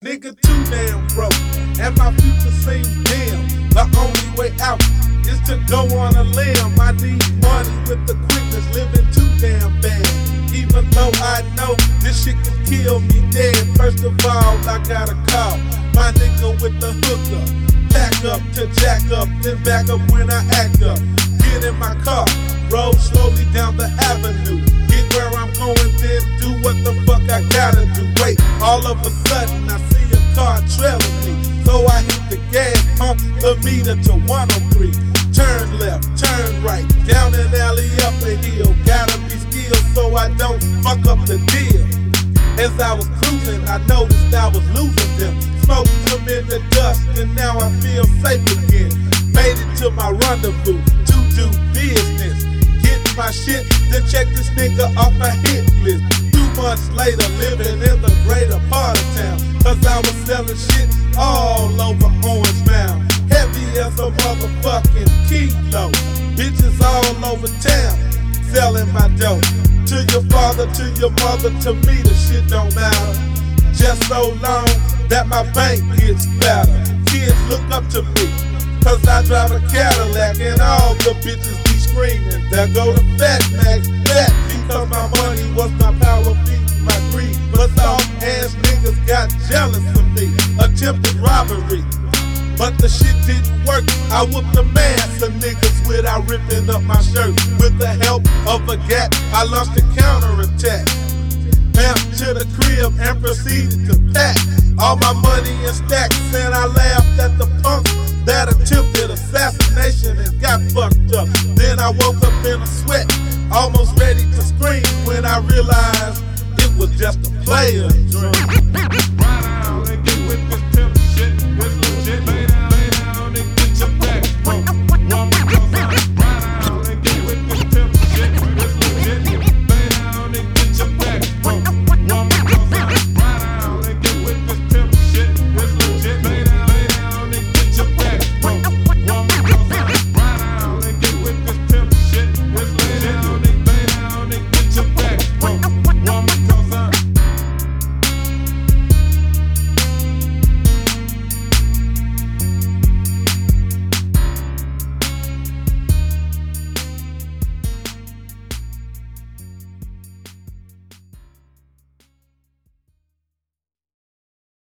Nigga too damn broke, and my future seems dim. The only way out is to go on a limb. I need money with the quickness, living too damn bad. Even though I know this shit can kill me dead. First of all, I gotta call my nigga with the hookup. Pack up to jack up, then back up when I act up. Get in my car, roll slowly down the avenue. Get where I'm going, then do what the fuck I gotta do. Wait, all of a sudden I see a car trailing me. So I hit the gas pump, the meter to 103. Turn left, turn right, down an alley, up a hill. Gotta be skilled so I don't fuck up the deal. As I was cruising, I noticed I was losing them. Smoked them in the dust, and now I feel safe again. Made it to my rendezvous to do business. Get my shit, then check this nigga off my hit list. 2 months later, living in the greater part of town. Cause I was selling shit all over Orange Mound. Heavy as a motherfucking kilo. Bitches all over town, selling my dope. To your father, to your mother, to me the shit don't matter. Just so long that my bank gets better. Kids look up to me, cause I drive a Cadillac, and all the bitches be screaming, there go the Fat Max, fat, because my money was my power, feeding my greed. But soft ass niggas got jealous of me, attempted robbery, but the shit didn't work. I whooped the mass of niggas without ripping up my shirt. With the help of a gat, I launched a counterattack. Back to the crib and proceeded to pack all my money in stacks, and I laughed